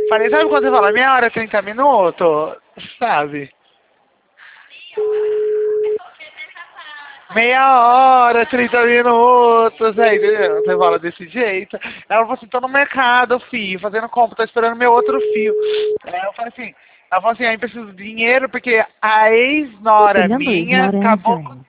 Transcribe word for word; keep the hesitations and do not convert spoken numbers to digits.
Falei, sabe quando você fala meia hora, trinta minutos? Sabe? Meia hora, trinta minutos, aí você fala desse jeito. Ela falou assim, tô no mercado, filho, fazendo compra, tô esperando meu outro fio. Aí eu falei assim, ela falou assim, aí preciso de dinheiro porque a The ex-nora number is minha not acabou com answering.